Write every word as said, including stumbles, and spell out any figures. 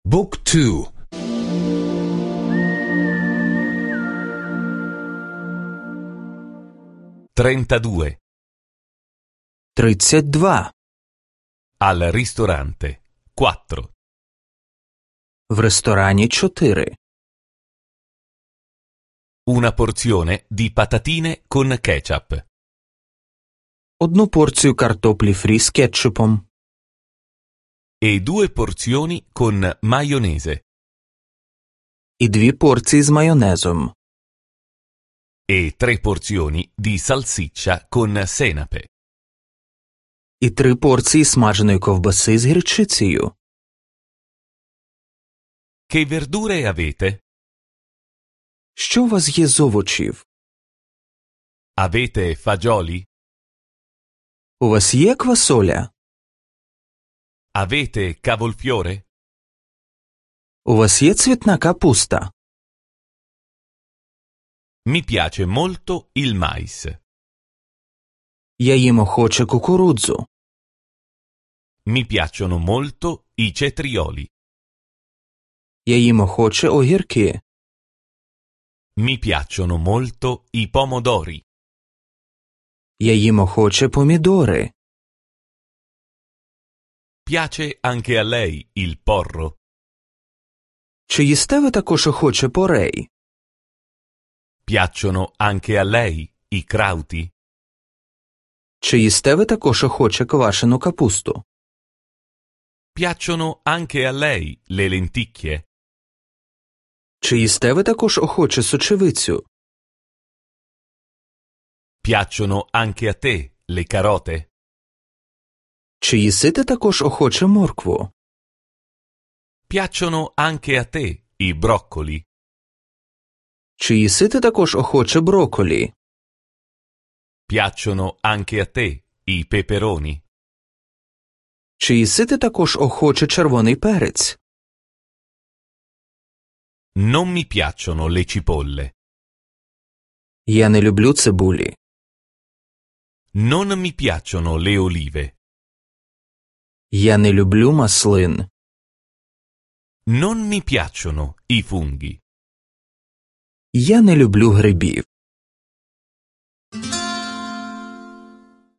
Book two. trentadue. тридцять два. Al ristorante. quattro. В ресторані чотири. Una porzione di patatine con ketchup. Одну порцію картоплі фрі з кетчупом. E due porzioni con maionese. І дві порції з майонезом. E tre porzioni di salsiccia con senape. І три порції смаженої ковбаси з гірчицею. Che verdure avete? Що у вас є з овочів? Avete fagioli? У вас є квасоля? Avete cavolfiore? У вас є цвітна капуста? Mi piace molto il mais. Я їм охоче кукурудзу. Mi piacciono molto i cetrioli. Я їм охоче огірки. Mi piacciono molto i pomodori. Я їм охоче помідори. Piace anche a lei il porro? Чи їсте ви також охоче порей? Piacciono anche a lei i crauti? Чи їсте ви також охоче квашену капусту? Piacciono anche a lei le lenticchie? Чи їсте ви також охоче сочевицю? Piacciono anche a te le carote? Чи їсите також охоче моркву? Piacciono anche a te i broccoli? Чи їсите також охоче брокколі? Piacciono anche a te i peperoni? Чи їсите також охоче червоний перець? Non mi piacciono le cipolle. Я не люблю цибулі. Non mi piacciono le olive. Я не люблю маслин. Non mi piacciono i funghi. Я не люблю грибів.